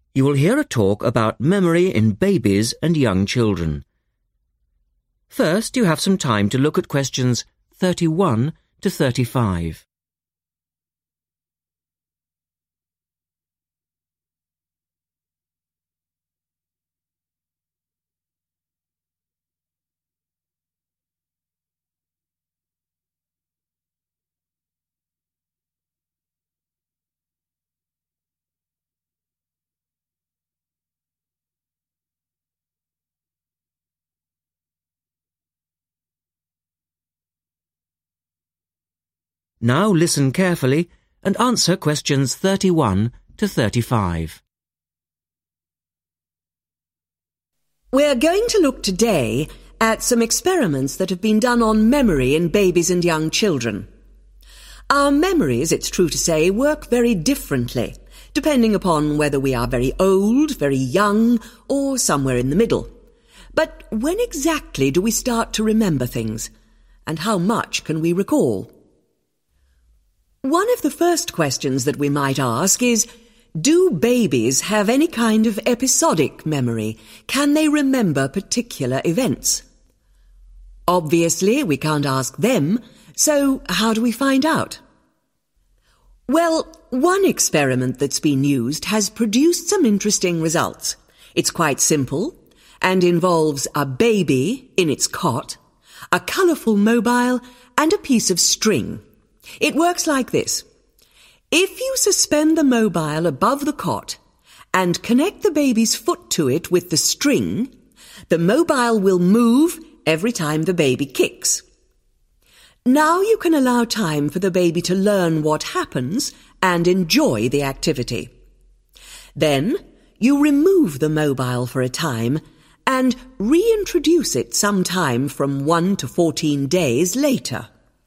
You will hear a talk about memory in babies and young children. First, you have some time to look at questions 31 to 35. Now listen carefully and answer questions 31 to 35. We're going to look today at some experiments that have been done on memory in babies and young children. Our memories, it's true to say, work very differently, depending upon whether we are very old, very young, or somewhere in the middle. But when exactly do we start to remember things? And how much can we recall? One of the first questions that we might ask is, do babies have any kind of episodic memory? Can they remember particular events? Obviously, we can't ask them, so how do we find out? Well, one experiment that's been used has produced some interesting results. It's quite simple and involves a baby in its cot, a colourful mobile, and a piece of string. It works like this. If you suspend the mobile above the cot and connect the baby's foot to it with the string, the mobile will move every time the baby kicks. Now you can allow time for the baby to learn what happens and enjoy the activity. Then you remove the mobile for a time and reintroduce it sometime from 1 to 14 days later.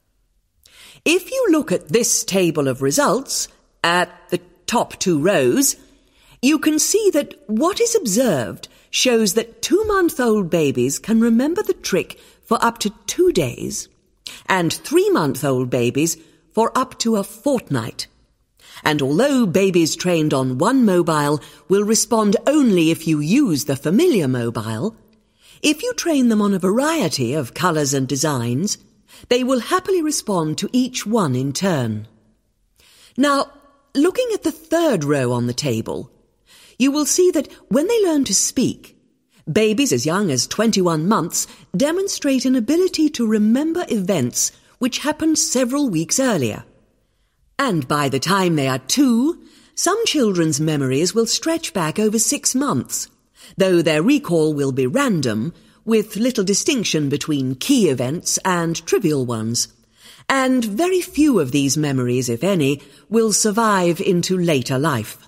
If you look at this table of results, at the top 2 rows, you can see that what is observed shows that 2-month-old babies can remember the trick for up to 2 days, and 3-month-old babies for up to a fortnight. And although babies trained on one mobile will respond only if you use the familiar mobile, if you train them on a variety of colours and designs, they will happily respond to each one in turn. Now, looking at the 3rd row on the table, you will see that when they learn to speak, babies as young as 21 months demonstrate an ability to remember events which happened several weeks earlier. And by the time they are 2, some children's memories will stretch back over 6 months, though their recall will be random, with little distinction between key events and trivial ones. And very few of these memories, if any, will survive into later life.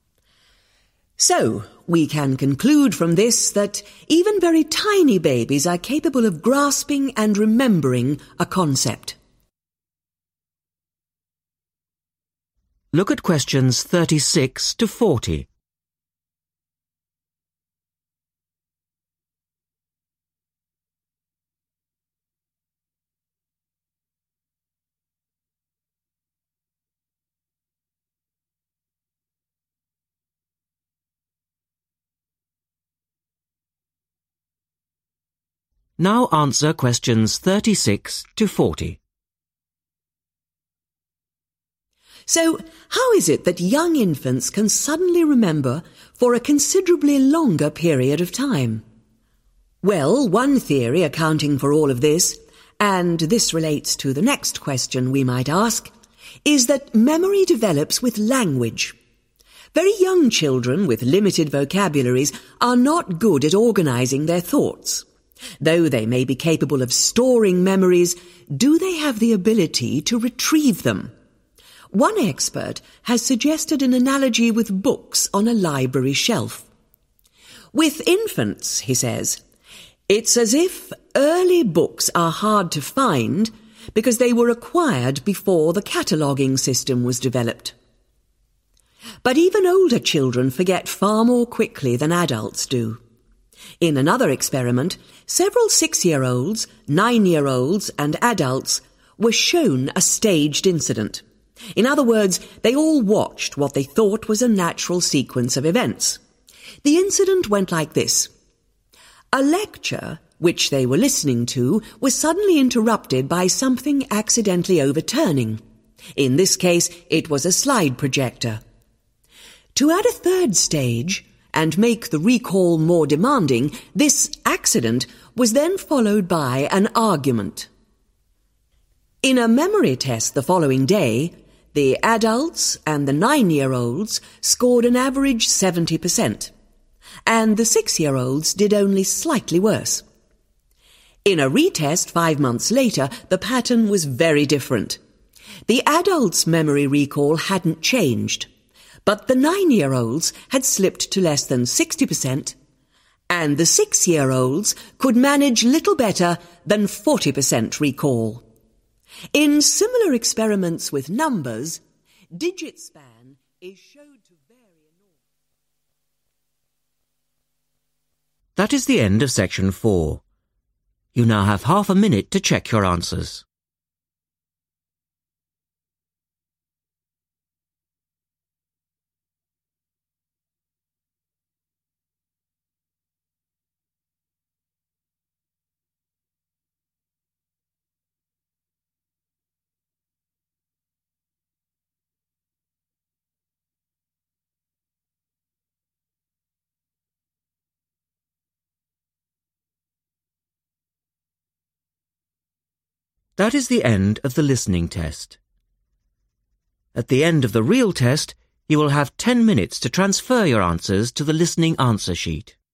So, we can conclude from this that even very tiny babies are capable of grasping and remembering a concept. Look at questions 36 to 40. Now answer questions 36 to 40. So, how is it that young infants can suddenly remember for a considerably longer period of time? Well, one theory accounting for all of this, and this relates to the next question we might ask, is that memory develops with language. Very young children with limited vocabularies are not good at organizing their thoughts. Though they may be capable of storing memories, do they have the ability to retrieve them? One expert has suggested an analogy with books on a library shelf. With infants, he says, it's as if early books are hard to find because they were acquired before the cataloguing system was developed. But even older children forget far more quickly than adults do. In another experiment, several 6-year-olds, 9-year-olds, and adults were shown a staged incident. In other words, they all watched what they thought was a natural sequence of events. The incident went like this. A lecture, which they were listening to, was suddenly interrupted by something accidentally overturning. In this case, it was a slide projector. To add a third stage, and make the recall more demanding, this accident was then followed by an argument. In a memory test the following day, the adults and the 9-year-olds scored an average 70%, and the 6-year-olds did only slightly worse. In a retest 5 months later, the pattern was very different. The adults' memory recall hadn't changed, but the 9-year-olds had slipped to less than 60%, and the 6-year-olds could manage little better than 40% recall. In similar experiments with numbers, digit span is showed to vary enormously. That is the end of section 4. You now have half a minute to check your answers. That is the end of the listening test. At the end of the real test, you will have 10 minutes to transfer your answers to the listening answer sheet.